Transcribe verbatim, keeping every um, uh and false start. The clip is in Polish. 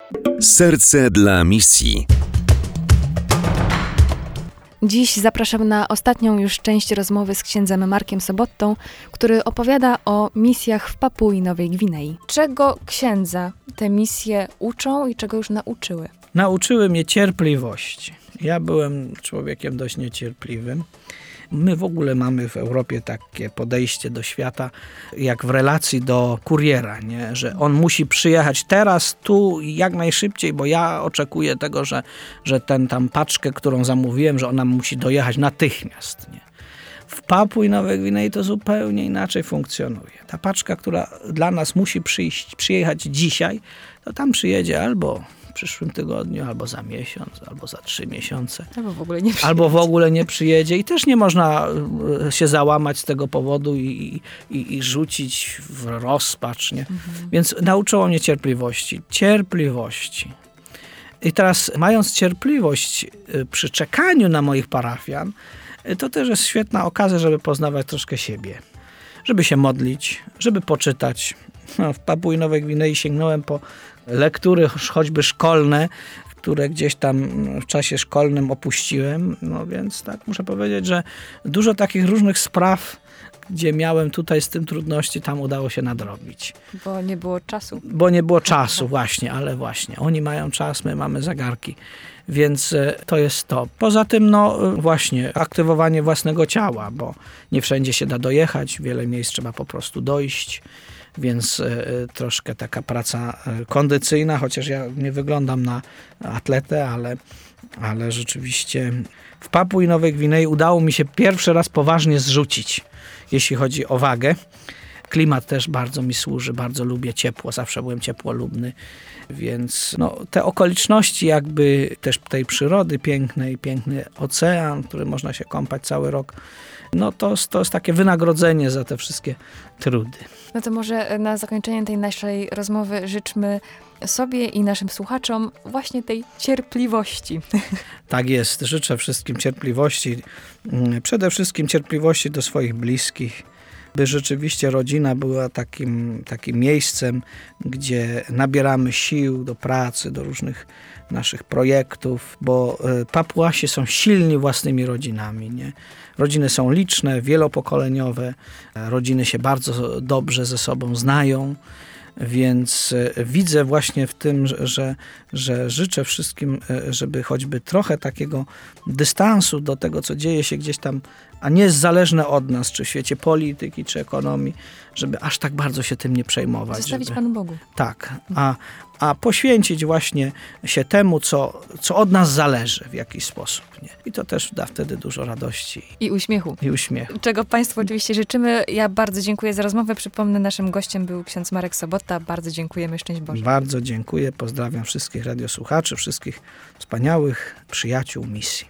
Serce dla misji. Dziś zapraszam na ostatnią już część rozmowy z księdzem Markiem Sobottą, który opowiada o misjach w Papui Nowej Gwinei. Czego księdza te misje uczą i czego już nauczyły? Nauczyły mnie cierpliwości. Ja byłem człowiekiem dość niecierpliwym. My w ogóle mamy w Europie takie podejście do świata, jak w relacji do kuriera, nie? Że on musi przyjechać teraz, tu i jak najszybciej, bo ja oczekuję tego, że, że ten tam paczkę, którą zamówiłem, że ona musi dojechać natychmiast. Nie? W Papui Nowej Gwinei to zupełnie inaczej funkcjonuje. Ta paczka, która dla nas musi przyjść, przyjechać dzisiaj, to tam przyjedzie albo w przyszłym tygodniu, albo za miesiąc, albo za trzy miesiące. Albo w ogóle nie przyjedzie. Albo w ogóle nie przyjedzie i też nie można się załamać z tego powodu i, i, i rzucić w rozpacz. Nie? Mhm. Więc nauczyło mnie cierpliwości. Cierpliwości. I teraz mając cierpliwość przy czekaniu na moich parafian, to też jest świetna okazja, żeby poznawać troszkę siebie. Żeby się modlić, żeby poczytać. No, w Papui Nowej Gwinei sięgnąłem po lektury choćby szkolne, które gdzieś tam w czasie szkolnym opuściłem. No więc tak muszę powiedzieć, że dużo takich różnych spraw, gdzie miałem tutaj z tym trudności, tam udało się nadrobić. Bo nie było czasu. Bo nie było czasu, właśnie, ale właśnie. Oni mają czas, my mamy zegarki. Więc to jest to. Poza tym, no właśnie, aktywowanie własnego ciała, bo nie wszędzie się da dojechać, w wiele miejsc trzeba po prostu dojść. Więc y, troszkę taka praca y, kondycyjna, chociaż ja nie wyglądam na atletę, ale, ale rzeczywiście w Papui Nowej Gwinei udało mi się pierwszy raz poważnie zrzucić, jeśli chodzi o wagę. Klimat też bardzo mi służy, bardzo lubię ciepło, zawsze byłem ciepłolubny, więc no, te okoliczności jakby też tej przyrody pięknej, piękny ocean, w którym można się kąpać cały rok, no to, to jest takie wynagrodzenie za te wszystkie trudy. No to może na zakończenie tej naszej rozmowy życzmy sobie i naszym słuchaczom właśnie tej cierpliwości. Tak jest. Życzę wszystkim cierpliwości. Przede wszystkim cierpliwości do swoich bliskich, by rzeczywiście rodzina była takim, takim miejscem, gdzie nabieramy sił do pracy, do różnych naszych projektów, bo Papuasi są silni własnymi rodzinami. Nie? Rodziny są liczne, wielopokoleniowe, rodziny się bardzo dobrze ze sobą znają, więc widzę właśnie w tym, że, że życzę wszystkim, żeby choćby trochę takiego dystansu do tego, co dzieje się gdzieś tam, a nie jest zależne od nas, czy w świecie polityki, czy ekonomii, żeby aż tak bardzo się tym nie przejmować. Zostawić żeby, Panu Bogu. Tak, a, a poświęcić właśnie się temu, co, co od nas zależy w jakiś sposób. Nie? I to też da wtedy dużo radości. I uśmiechu. I uśmiechu. Czego Państwu oczywiście życzymy. Ja bardzo dziękuję za rozmowę. Przypomnę, naszym gościem był ksiądz Marek Sobotta. Bardzo dziękujemy. Szczęść Boże. Bardzo dziękuję. Pozdrawiam wszystkich radiosłuchaczy, wszystkich wspaniałych przyjaciół misji.